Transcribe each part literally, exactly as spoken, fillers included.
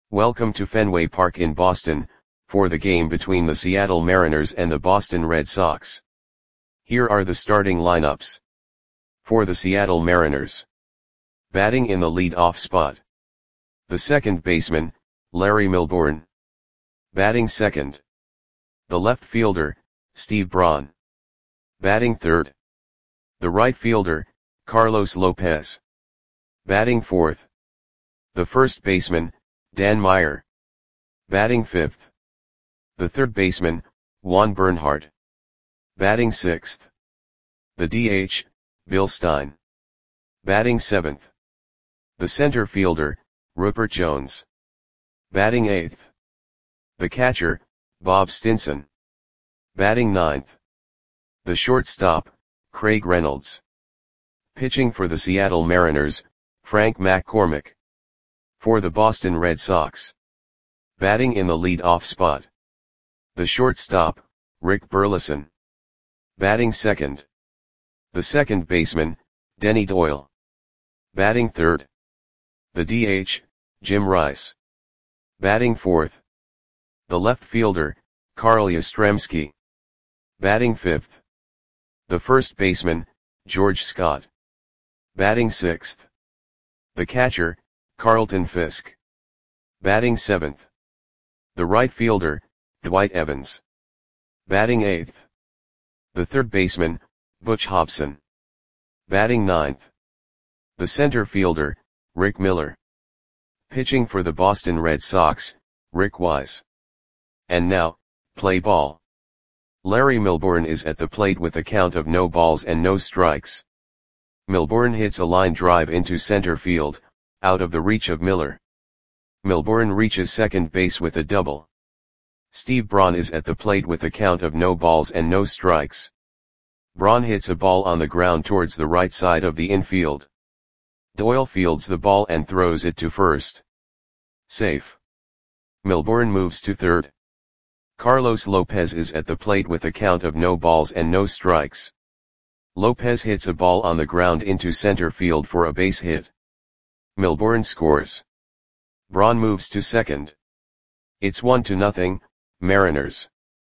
Welcome to Fenway Park in Boston, for the game between the Seattle Mariners and the Boston Red Sox. Here are the starting lineups. For the Seattle Mariners. Batting in the lead-off spot. The second baseman, Larry Milbourne. Batting second. The left fielder, Steve Braun. Batting third. The right fielder, Carlos Lopez. Batting fourth. The first baseman, Dan Meyer. Batting fifth. The third baseman, Juan Bernhardt. Batting sixth. The D H, Bill Stein. Batting seventh. The center fielder, Rupert Jones. Batting eighth. The catcher, Bob Stinson. Batting ninth. The shortstop, Craig Reynolds. Pitching for the Seattle Mariners, Frank McCormick. For the Boston Red Sox. Batting in the lead-off spot. The shortstop, Rick Burleson. Batting second. The second baseman, Denny Doyle. Batting third. The D H, Jim Rice. Batting fourth. The left fielder, Carl Yastrzemski. Batting fifth. The first baseman, George Scott. Batting sixth. The catcher, Carlton Fisk. Batting seventh. The right fielder, Dwight Evans. Batting eighth. The third baseman, Butch Hobson. Batting ninth. The center fielder, Rick Miller. Pitching for the Boston Red Sox, Rick Wise. And now, play ball. Larry Milbourne is at the plate with a count of no balls and no strikes. Milbourne hits a line drive into center field, out of the reach of Miller. Milbourne reaches second base with a double. Steve Braun is at the plate with a count of no balls and no strikes. Braun hits a ball on the ground towards the right side of the infield. Doyle fields the ball and throws it to first. Safe. Milbourne moves to third. Carlos Lopez is at the plate with a count of no balls and no strikes. Lopez hits a ball on the ground into center field for a base hit. Milbourne scores. Braun moves to second. It's one to nothing, Mariners.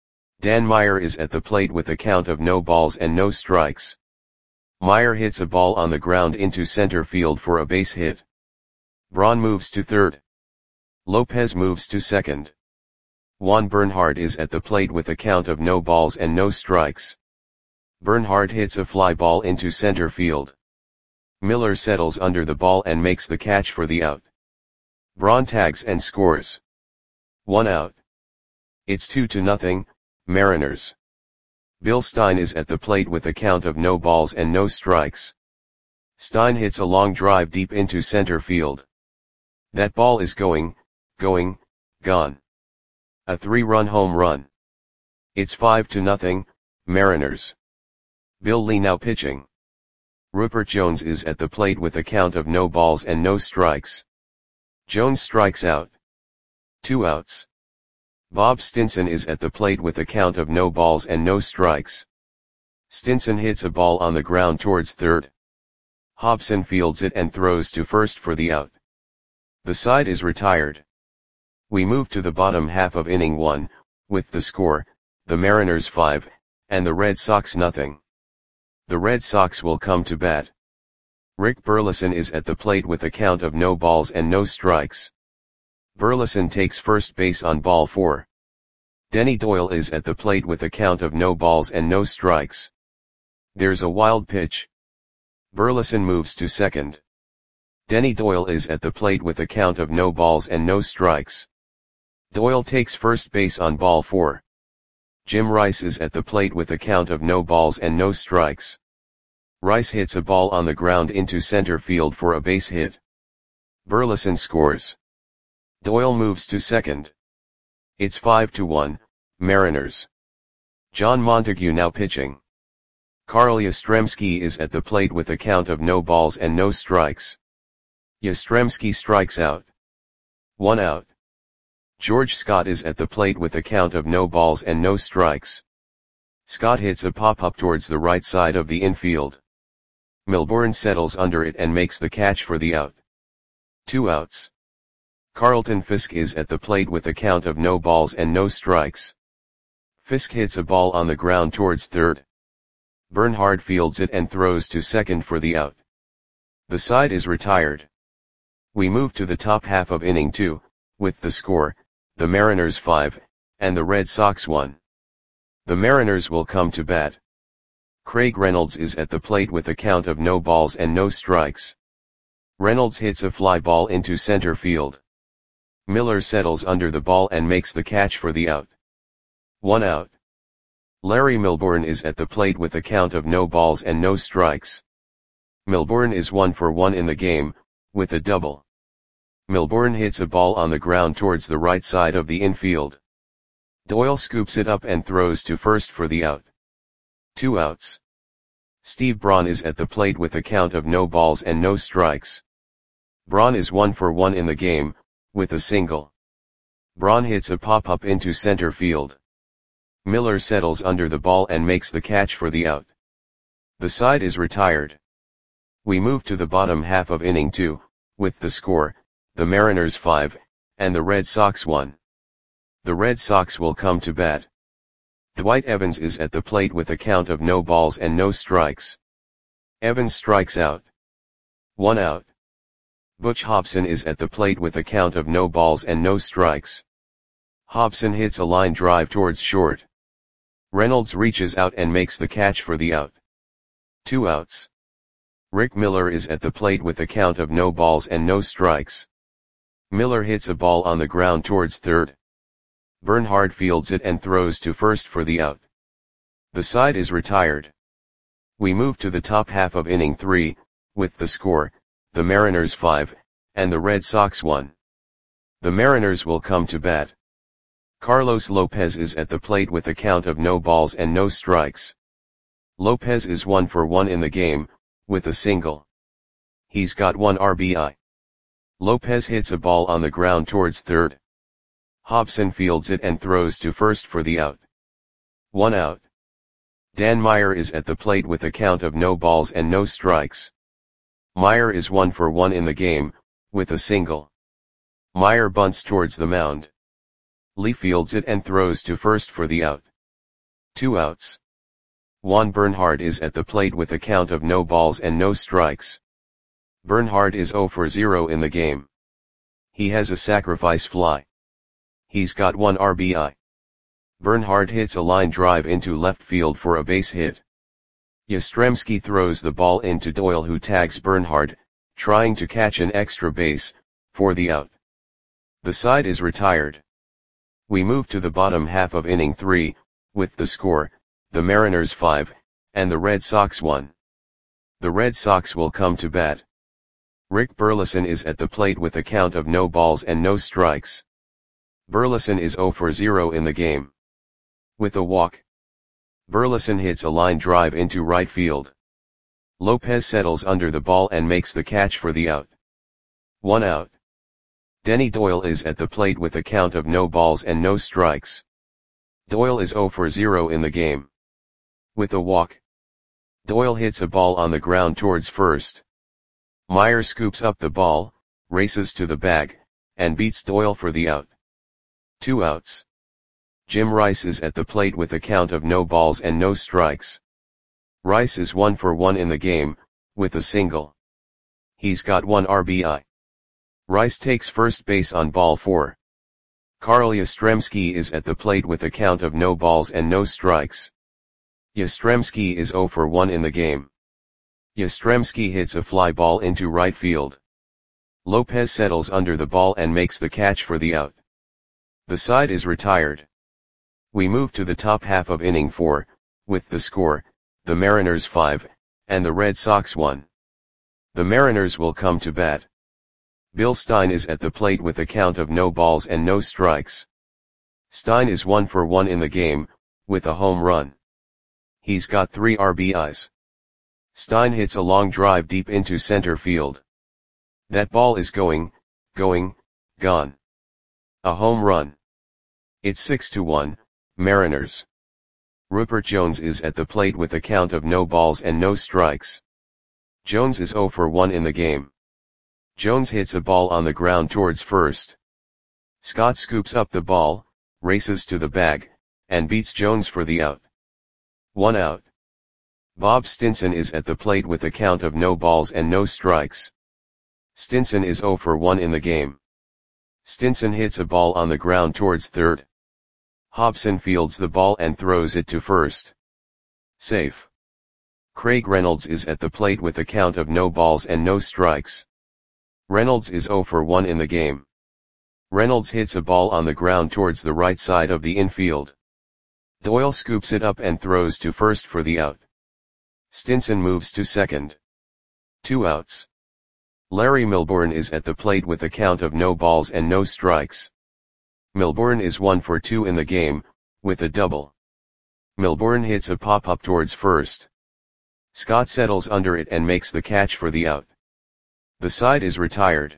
Dan Meyer is at the plate with a count of no balls and no strikes. Meyer hits a ball on the ground into center field for a base hit. Braun moves to third. Lopez moves to second. Juan Bernhardt is at the plate with a count of no balls and no strikes. Bernhardt hits a fly ball into center field. Miller settles under the ball and makes the catch for the out. Braun tags and scores. One out. It's two to nothing, Mariners. Bill Stein is at the plate with a count of no balls and no strikes. Stein hits a long drive deep into center field. That ball is going, going, gone. A three-run home run. It's five to nothing, Mariners. Bill Lee now pitching. Rupert Jones is at the plate with a count of no balls and no strikes. Jones strikes out. Two outs. Bob Stinson is at the plate with a count of no balls and no strikes. Stinson hits a ball on the ground towards third. Hobson fields it and throws to first for the out. The side is retired. We move to the bottom half of inning one, with the score, the Mariners five, and the Red Sox nothing. The Red Sox will come to bat. Rick Burleson is at the plate with a count of no balls and no strikes. Burleson takes first base on ball four. Denny Doyle is at the plate with a count of no balls and no strikes. There's a wild pitch. Burleson moves to second. Denny Doyle is at the plate with a count of no balls and no strikes. Doyle takes first base on ball four. Jim Rice is at the plate with a count of no balls and no strikes. Rice hits a ball on the ground into center field for a base hit. Burleson scores. Doyle moves to second. It's five to one, Mariners. John Montague now pitching. Carl Yastrzemski is at the plate with a count of no balls and no strikes. Yastrzemski strikes out. One out. George Scott is at the plate with a count of no balls and no strikes. Scott hits a pop-up towards the right side of the infield. Milbourne settles under it and makes the catch for the out. Two outs. Carlton Fisk is at the plate with a count of no balls and no strikes. Fisk hits a ball on the ground towards third. Bernhard fields it and throws to second for the out. The side is retired. We move to the top half of inning two, with the score, the Mariners five, and the Red Sox one. The Mariners will come to bat. Craig Reynolds is at the plate with a count of no balls and no strikes. Reynolds hits a fly ball into center field. Miller settles under the ball and makes the catch for the out. One out. Larry Milbourne is at the plate with a count of no balls and no strikes. Milbourne is one for one in the game, with a double. Milbourne hits a ball on the ground towards the right side of the infield. Doyle scoops it up and throws to first for the out. Two outs. Steve Braun is at the plate with a count of no balls and no strikes. Braun is one for one in the game, with a single. Braun hits a pop-up into center field. Miller settles under the ball and makes the catch for the out. The side is retired. We move to the bottom half of inning two, with the score, the Mariners five, and the Red Sox one. The Red Sox will come to bat. Dwight Evans is at the plate with a count of no balls and no strikes. Evans strikes out. One out. Butch Hobson is at the plate with a count of no balls and no strikes. Hobson hits a line drive towards short. Reynolds reaches out and makes the catch for the out. Two outs. Rick Miller is at the plate with a count of no balls and no strikes. Miller hits a ball on the ground towards third. Bernhard fields it and throws to first for the out. The side is retired. We move to the top half of inning three, with the score, the Mariners five, and the Red Sox one. The Mariners will come to bat. Carlos Lopez is at the plate with a count of no balls and no strikes. Lopez is one for one in the game, with a single. He's got one R B I. Lopez hits a ball on the ground towards third. Hobson fields it and throws to first for the out. One out. Dan Meyer is at the plate with a count of no balls and no strikes. Meyer is one for one in the game, with a single. Meyer bunts towards the mound. Lee fields it and throws to first for the out. Two outs. Juan Bernhard is at the plate with a count of no balls and no strikes. Bernhard is zero for zero in the game. He has a sacrifice fly. He's got one R B I. Bernhard hits a line drive into left field for a base hit. Yastrzemski throws the ball into Doyle, who tags Bernhard, trying to catch an extra base, for the out. The side is retired. We move to the bottom half of inning three, with the score, the Mariners five, and the Red Sox one. The Red Sox will come to bat. Rick Burleson is at the plate with a count of no balls and no strikes. Burleson is zero for zero in the game. With a walk. Burleson hits a line drive into right field. Lopez settles under the ball and makes the catch for the out. One out. Denny Doyle is at the plate with a count of no balls and no strikes. Doyle is zero for zero in the game. With a walk. Doyle hits a ball on the ground towards first. Meyer scoops up the ball, races to the bag, and beats Doyle for the out. Two outs. Jim Rice is at the plate with a count of no balls and no strikes. Rice is one for one in the game, with a single. He's got one R B I. Rice takes first base on ball four. Carl Yastrzemski is at the plate with a count of no balls and no strikes. Yastrzemski is zero for one in the game. Yastrzemski hits a fly ball into right field. Lopez settles under the ball and makes the catch for the out. The side is retired. We move to the top half of inning four, with the score, the Mariners five, and the Red Sox one. The Mariners will come to bat. Bill Stein is at the plate with a count of no balls and no strikes. Stein is one for one in the game, with a home run. He's got three R B Is. Stein hits a long drive deep into center field. That ball is going, going, gone. A home run. It's six to one, Mariners. Rupert Jones is at the plate with a count of no balls and no strikes. Jones is zero for one in the game. Jones hits a ball on the ground towards first. Scott scoops up the ball, races to the bag, and beats Jones for the out. One out. Bob Stinson is at the plate with a count of no balls and no strikes. Stinson is zero for one in the game. Stinson hits a ball on the ground towards third. Hobson fields the ball and throws it to first. Safe. Craig Reynolds is at the plate with a count of no balls and no strikes. Reynolds is zero for one in the game. Reynolds hits a ball on the ground towards the right side of the infield. Doyle scoops it up and throws to first for the out. Stinson moves to second. Two outs. Larry Milbourne is at the plate with a count of no balls and no strikes. Milbourne is one for two in the game, with a double. Milbourne hits a pop-up towards first. Scott settles under it and makes the catch for the out. The side is retired.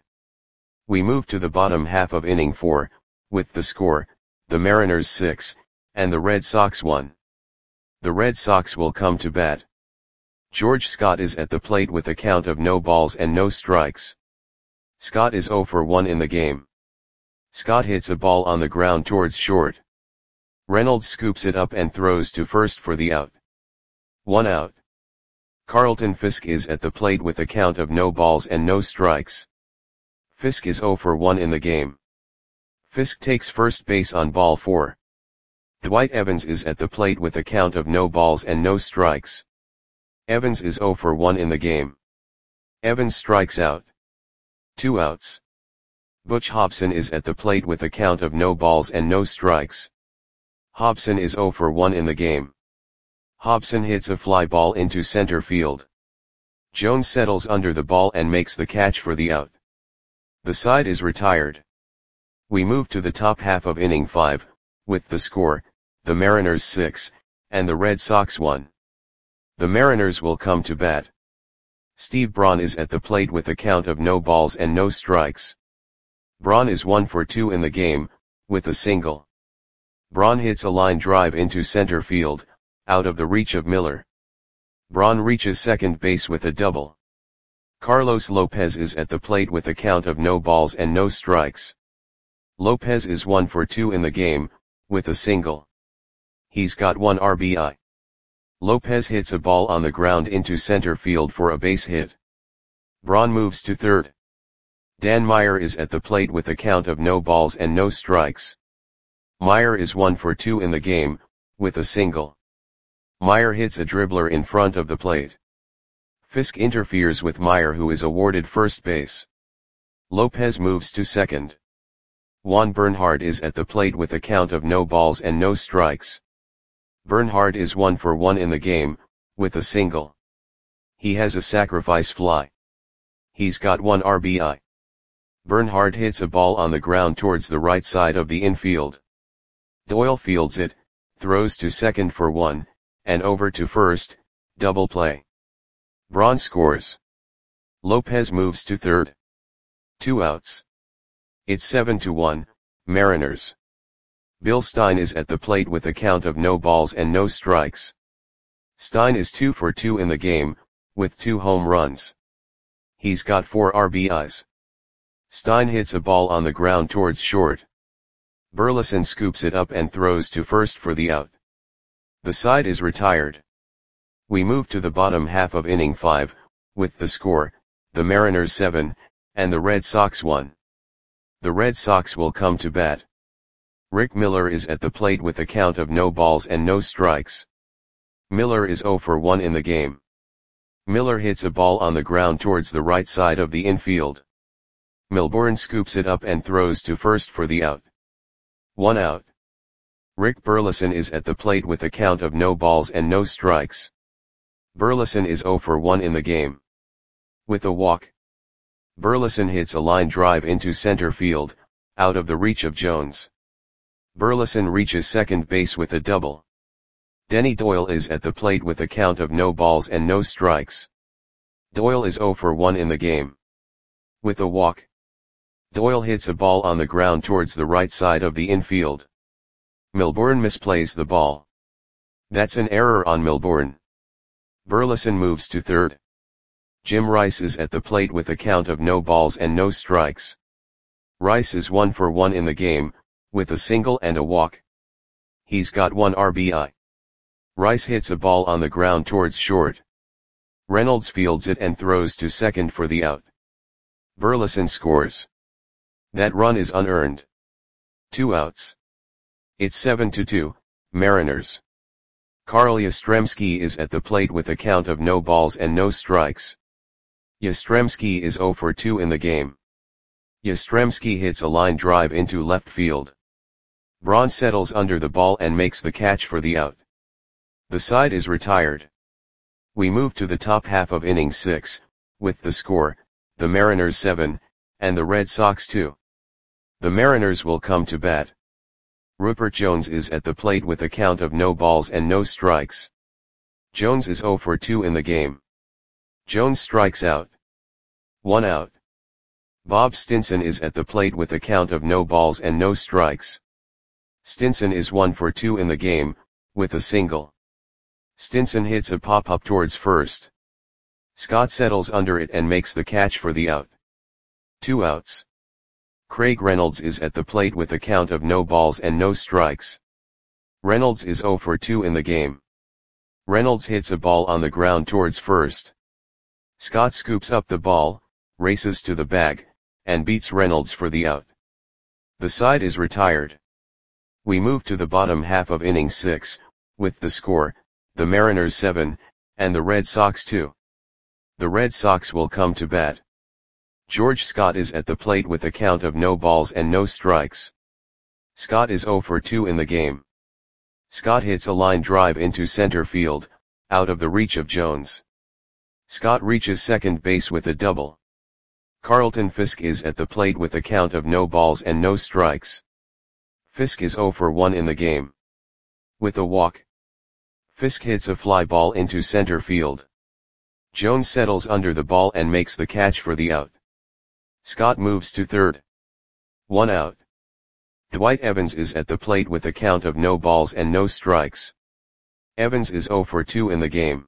We move to the bottom half of inning four, with the score, the Mariners six, and the Red Sox one. The Red Sox will come to bat. George Scott is at the plate with a count of no balls and no strikes. Scott is zero for one in the game. Scott hits a ball on the ground towards short. Reynolds scoops it up and throws to first for the out. One out. Carlton Fisk is at the plate with a count of no balls and no strikes. Fisk is zero for one in the game. Fisk takes first base on ball four. Dwight Evans is at the plate with a count of no balls and no strikes. Evans is zero for one in the game. Evans strikes out. Two outs. Butch Hobson is at the plate with a count of no balls and no strikes. Hobson is zero for one in the game. Hobson hits a fly ball into center field. Jones settles under the ball and makes the catch for the out. The side is retired. We move to the top half of inning five, with the score, the Mariners six, and the Red Sox one. The Mariners will come to bat. Steve Braun is at the plate with a count of no balls and no strikes. Braun is one for two in the game, with a single. Braun hits a line drive into center field, out of the reach of Miller. Braun reaches second base with a double. Carlos Lopez is at the plate with a count of no balls and no strikes. Lopez is one for two in the game, with a single. He's got one R B I. Lopez hits a ball on the ground into center field for a base hit. Braun moves to third. Dan Meyer is at the plate with a count of no balls and no strikes. Meyer is one for two in the game, with a single. Meyer hits a dribbler in front of the plate. Fisk interferes with Meyer, who is awarded first base. Lopez moves to second. Juan Bernhardt is at the plate with a count of no balls and no strikes. Bernhardt is one for one in the game, with a single. He has a sacrifice fly. He's got one R B I. Bernhardt hits a ball on the ground towards the right side of the infield. Doyle fields it, throws to second for one, and over to first, double play. Braun scores. Lopez moves to third. Two outs. It's seven to one, Mariners. Bill Stein is at the plate with a count of no balls and no strikes. Stein is two for two in the game, with two home runs. He's got four R B Is. Stein hits a ball on the ground towards short. Burleson scoops it up and throws to first for the out. The side is retired. We move to the bottom half of inning five, with the score, the Mariners seven, and the Red Sox one. The Red Sox will come to bat. Rick Miller is at the plate with a count of no balls and no strikes. Miller is zero for one in the game. Miller hits a ball on the ground towards the right side of the infield. Milbourne scoops it up and throws to first for the out. One out. Rick Burleson is at the plate with a count of no balls and no strikes. Burleson is zero for one in the game. With a walk. Burleson hits a line drive into center field, out of the reach of Jones. Burleson reaches second base with a double. Denny Doyle is at the plate with a count of no balls and no strikes. Doyle is zero for one in the game. With a walk. Doyle hits a ball on the ground towards the right side of the infield. Milbourne misplays the ball. That's an error on Milbourne. Burleson moves to third. Jim Rice is at the plate with a count of no balls and no strikes. Rice is one for one in the game, with a single and a walk. He's got one R B I. Rice hits a ball on the ground towards short. Reynolds fields it and throws to second for the out. Burleson scores. That run is unearned. Two outs. It's seven to two, Mariners. Carl Yastrzemski is at the plate with a count of no balls and no strikes. Yastrzemski is zero for two in the game. Yastrzemski hits a line drive into left field. Braun settles under the ball and makes the catch for the out. The side is retired. We move to the top half of inning six, with the score, the Mariners seven, and the Red Sox two. The Mariners will come to bat. Rupert Jones is at the plate with a count of no balls and no strikes. Jones is zero for two in the game. Jones strikes out. One out. Bob Stinson is at the plate with a count of no balls and no strikes. Stinson is one for two in the game, with a single. Stinson hits a pop-up towards first. Scott settles under it and makes the catch for the out. Two outs. Craig Reynolds is at the plate with a count of no balls and no strikes. Reynolds is zero for two in the game. Reynolds hits a ball on the ground towards first. Scott scoops up the ball, races to the bag, and beats Reynolds for the out. The side is retired. We move to the bottom half of inning six, with the score, the Mariners seven, and the Red Sox two. The Red Sox will come to bat. George Scott is at the plate with a count of no balls and no strikes. Scott is zero for two in the game. Scott hits a line drive into center field, out of the reach of Jones. Scott reaches second base with a double. Carlton Fisk is at the plate with a count of no balls and no strikes. Fisk is zero for one in the game. With a walk. Fisk hits a fly ball into center field. Jones settles under the ball and makes the catch for the out. Scott moves to third. One out. Dwight Evans is at the plate with a count of no balls and no strikes. Evans is zero for two in the game.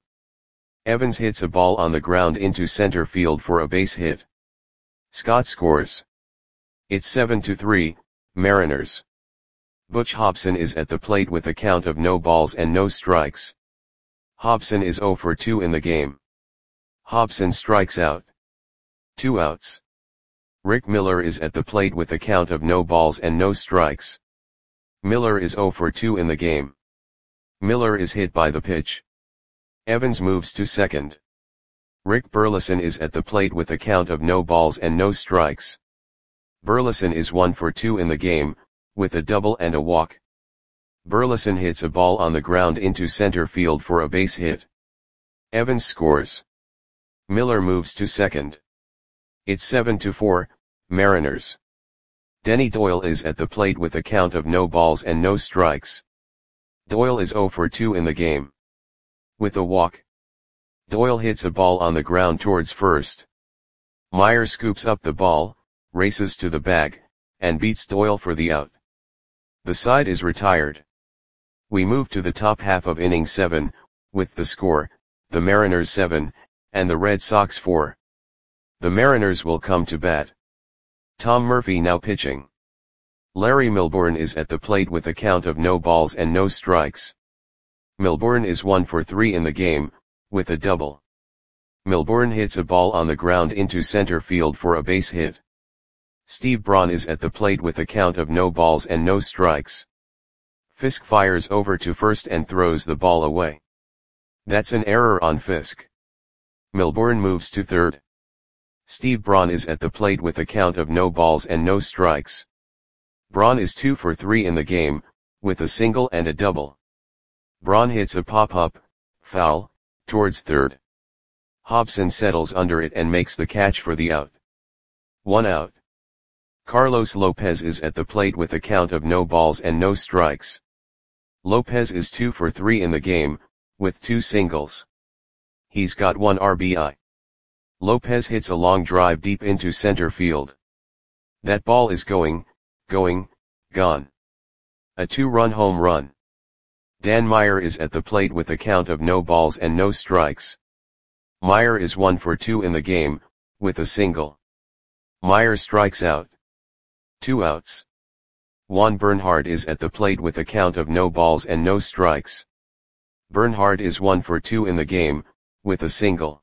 Evans hits a ball on the ground into center field for a base hit. Scott scores. It's seven to three, Mariners. Butch Hobson is at the plate with a count of no balls and no strikes. Hobson is zero for two in the game. Hobson strikes out. Two outs. Rick Miller is at the plate with a count of no balls and no strikes. Miller is zero for two in the game. Miller is hit by the pitch. Evans moves to second. Rick Burleson is at the plate with a count of no balls and no strikes. Burleson is one for two in the game, with a double and a walk. Burleson hits a ball on the ground into center field for a base hit. Evans scores. Miller moves to second. It's seven to four, Mariners. Denny Doyle is at the plate with a count of no balls and no strikes. Doyle is zero for two in the game. With a walk. Doyle hits a ball on the ground towards first. Meyer scoops up the ball, races to the bag, and beats Doyle for the out. The side is retired. We move to the top half of inning seven, with the score, the Mariners seven, and the Red Sox four. The Mariners will come to bat. Tom Murphy now pitching. Larry Milbourne is at the plate with a count of no balls and no strikes. Milbourne is one for three in the game, with a double. Milbourne hits a ball on the ground into center field for a base hit. Steve Braun is at the plate with a count of no balls and no strikes. Fisk fires over to first and throws the ball away. That's an error on Fisk. Milbourne moves to third. Steve Braun is at the plate with a count of no balls and no strikes. Braun is two for three in the game, with a single and a double. Braun hits a pop-up, foul, towards third. Hobson settles under it and makes the catch for the out. One out. Carlos Lopez is at the plate with a count of no balls and no strikes. Lopez is two for three in the game, with two singles. He's got one R B I. Lopez hits a long drive deep into center field. That ball is going, going, gone. A two-run home run. Dan Meyer is at the plate with a count of no balls and no strikes. Meyer is one for two in the game, with a single. Meyer strikes out. Two outs. Juan Bernhard is at the plate with a count of no balls and no strikes. Bernhard is one for two in the game, with a single.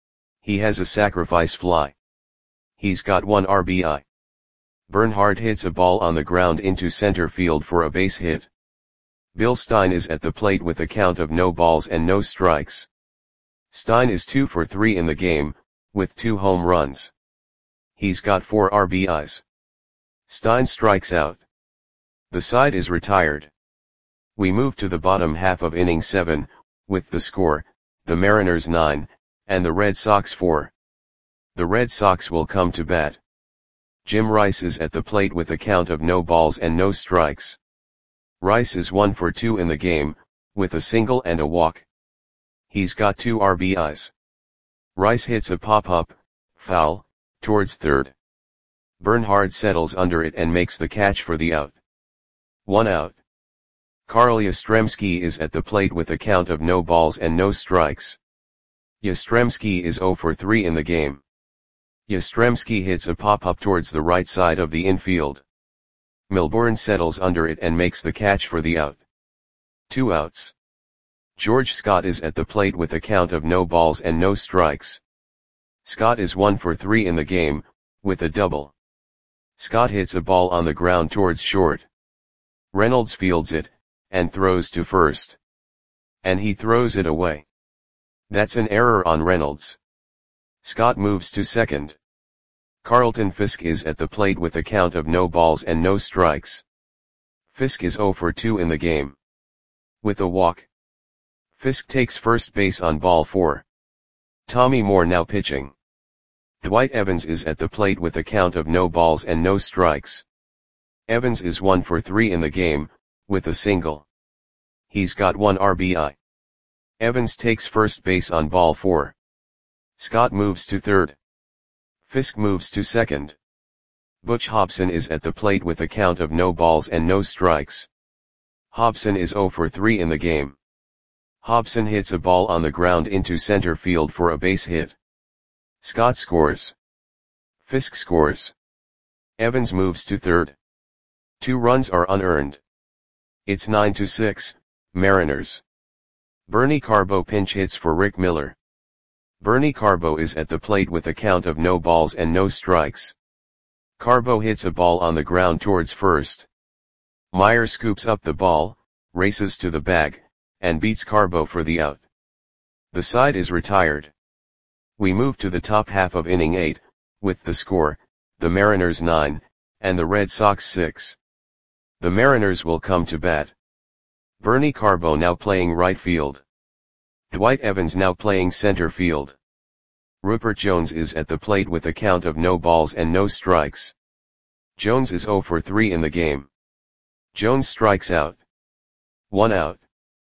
He has a sacrifice fly. He's got one R B I. Bernhard hits a ball on the ground into center field for a base hit. Bill Stein is at the plate with a count of no balls and no strikes. Stein is two for three in the game, with two home runs. He's got four R B Is. Stein strikes out. The side is retired. We move to the bottom half of inning seven, with the score, the Mariners nine, and the Red Sox four. The Red Sox will come to bat. Jim Rice is at the plate with a count of no balls and no strikes. Rice is one for two in the game, with a single and a walk. He's got two R B Is. Rice hits a pop-up, foul, towards third. Bernhard settles under it and makes the catch for the out. One out. Carl Yastrzemski is at the plate with a count of no balls and no strikes. Yastrzemski is zero for three in the game. Yastrzemski hits a pop-up towards the right side of the infield. Milbourne settles under it and makes the catch for the out. Two outs. George Scott is at the plate with a count of no balls and no strikes. Scott is one for three in the game, with a double. Scott hits a ball on the ground towards short. Reynolds fields it, and throws to first. And he throws it away. That's an error on Reynolds. Scott moves to second. Carlton Fisk is at the plate with a count of no balls and no strikes. Fisk is zero for two in the game. With a walk. Fisk takes first base on ball four. Tommy Moore now pitching. Dwight Evans is at the plate with a count of no balls and no strikes. Evans is one for three in the game, with a single. He's got one R B I. Evans takes first base on ball four. Scott moves to third. Fisk moves to second. Butch Hobson is at the plate with a count of no balls and no strikes. Hobson is zero for three in the game. Hobson hits a ball on the ground into center field for a base hit. Scott scores. Fisk scores. Evans moves to third. Two runs are unearned. It's nine to six, Mariners. Bernie Carbo pinch hits for Rick Miller. Bernie Carbo is at the plate with a count of no balls and no strikes. Carbo hits a ball on the ground towards first. Meyer scoops up the ball, races to the bag, and beats Carbo for the out. The side is retired. We move to the top half of inning eight, with the score, the Mariners nine, and the Red Sox six. The Mariners will come to bat. Bernie Carbo now playing right field. Dwight Evans now playing center field. Rupert Jones is at the plate with a count of no balls and no strikes. Jones is zero for three in the game. Jones strikes out. One out.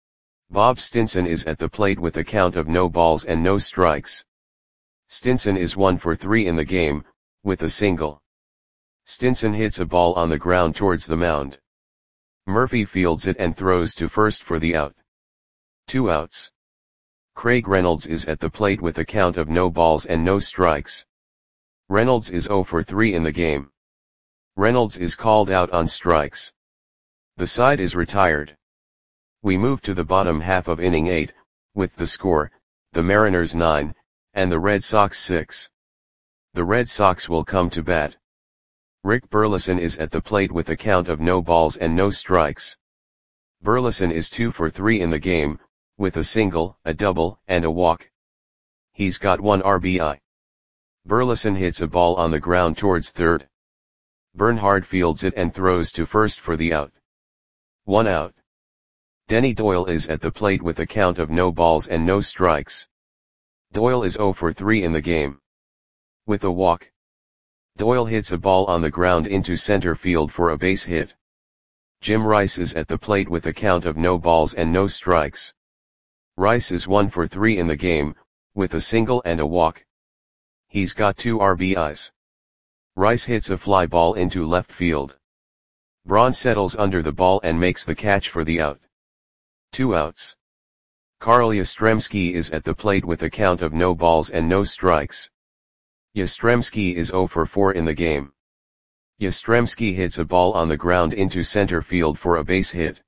Bob Stinson is at the plate with a count of no balls and no strikes. Stinson is one for three in the game, with a single. Stinson hits a ball on the ground towards the mound. Murphy fields it and throws to first for the out. Two outs. Craig Reynolds is at the plate with a count of no balls and no strikes. Reynolds is zero for three in the game. Reynolds is called out on strikes. The side is retired. We move to the bottom half of inning eight, with the score, the Mariners nine, and the Red Sox six. The Red Sox will come to bat. Rick Burleson is at the plate with a count of no balls and no strikes. Burleson is two for three in the game, with a single, a double, and a walk. He's got one R B I. Burleson hits a ball on the ground towards third. Bernhard fields it and throws to first for the out. One out. Denny Doyle is at the plate with a count of no balls and no strikes. Doyle is zero for three in the game. With a walk. Doyle hits a ball on the ground into center field for a base hit. Jim Rice is at the plate with a count of no balls and no strikes. Rice is one for three in the game, with a single and a walk. He's got two R B Is. Rice hits a fly ball into left field. Braun settles under the ball and makes the catch for the out. Two outs. Carl Yastrzemski is at the plate with a count of no balls and no strikes. Yastrzemski is zero for four in the game. Yastrzemski hits a ball on the ground into center field for a base hit.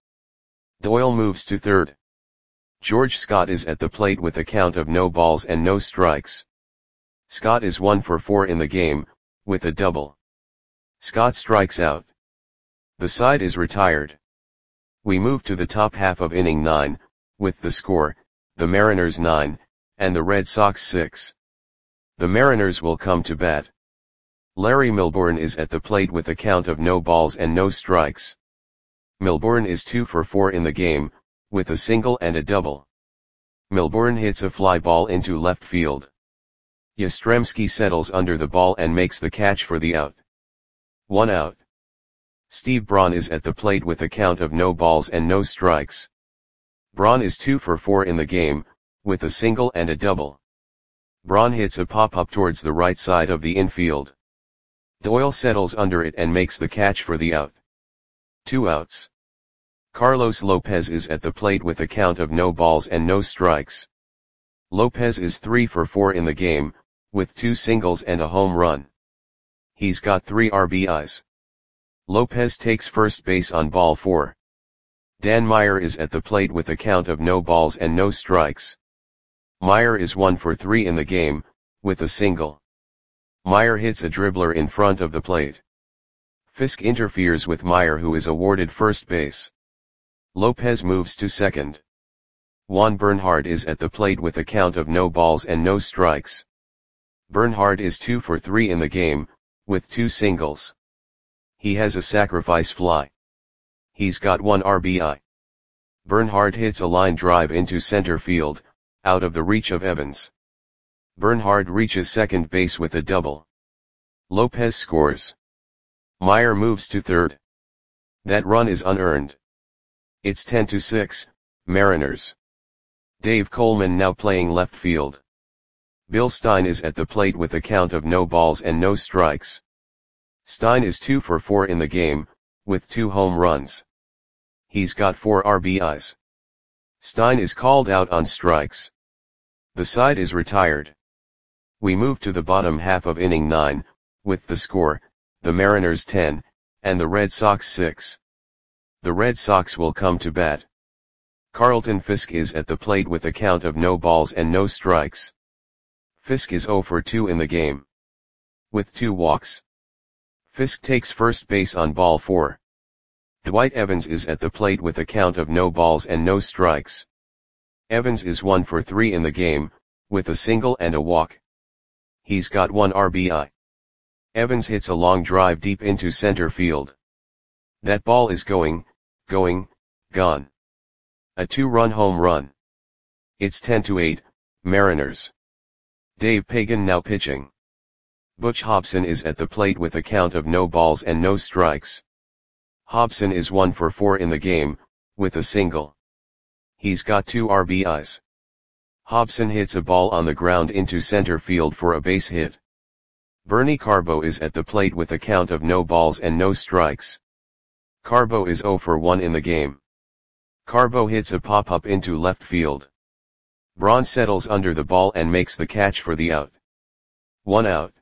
Doyle moves to third. George Scott is at the plate with a count of no balls and no strikes. Scott is one for four in the game, with a double. Scott strikes out. The side is retired. We move to the top half of inning nine, with the score, the Mariners nine, and the Red Sox six. The Mariners will come to bat. Larry Milbourne is at the plate with a count of no balls and no strikes. Milbourne is two for four in the game, with a single and a double. Milbourne hits a fly ball into left field. Yastrzemski settles under the ball and makes the catch for the out. One out. Steve Braun is at the plate with a count of no balls and no strikes. Braun is two for four in the game, with a single and a double. Braun hits a pop-up towards the right side of the infield. Doyle settles under it and makes the catch for the out. Two outs. Carlos Lopez is at the plate with a count of no balls and no strikes. Lopez is three for four in the game, with two singles and a home run. He's got three R B Is. Lopez takes first base on ball four. Dan Meyer is at the plate with a count of no balls and no strikes. Meyer is one for three in the game, with a single. Meyer hits a dribbler in front of the plate. Fisk interferes with Meyer, who is awarded first base. Lopez moves to second. Juan Bernhard is at the plate with a count of no balls and no strikes. Bernhard is two for three in the game, with two singles. He has a sacrifice fly. He's got one R B I. Bernhard hits a line drive into center field, out of the reach of Evans. Bernhard reaches second base with a double. Lopez scores. Meyer moves to third. That run is unearned. It's ten to six, Mariners. Dave Coleman now playing left field. Bill Stein is at the plate with a count of no balls and no strikes. Stein is two for four in the game, with two home runs. He's got four R B Is. Stein is called out on strikes. The side is retired. We move to the bottom half of inning nine, with the score, the Mariners ten, and the Red Sox six. The Red Sox will come to bat. Carlton Fisk is at the plate with a count of no balls and no strikes. Fisk is zero for two in the game, with two walks. Fisk takes first base on ball four. Dwight Evans is at the plate with a count of no balls and no strikes. Evans is one for three in the game, with a single and a walk. He's got one R B I. Evans hits a long drive deep into center field. That ball is going, going, gone. A two-run home run. It's ten to eight, Mariners. Dave Pagan now pitching. Butch Hobson is at the plate with a count of no balls and no strikes. Hobson is one for four in the game, with a single. He's got two R B Is. Hobson hits a ball on the ground into center field for a base hit. Bernie Carbo is at the plate with a count of no balls and no strikes. Carbo is zero for one in the game. Carbo hits a pop-up into left field. Braun settles under the ball and makes the catch for the out. One out.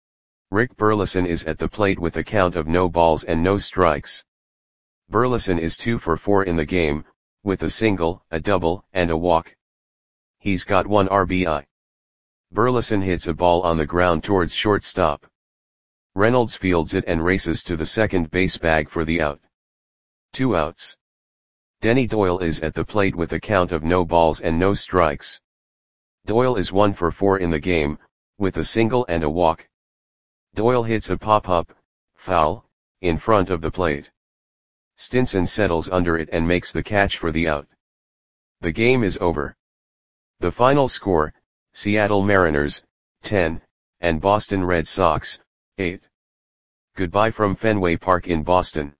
Rick Burleson is at the plate with a count of no balls and no strikes. Burleson is two for four in the game, with a single, a double, and a walk. He's got one R B I. Burleson hits a ball on the ground towards shortstop. Reynolds fields it and races to the second base bag for the out. Two outs. Denny Doyle is at the plate with a count of no balls and no strikes. Doyle is one for four in the game, with a single and a walk. Doyle hits a pop-up, foul, in front of the plate. Stinson settles under it and makes the catch for the out. The game is over. The final score, Seattle Mariners, ten, and Boston Red Sox, eight. Goodbye from Fenway Park in Boston.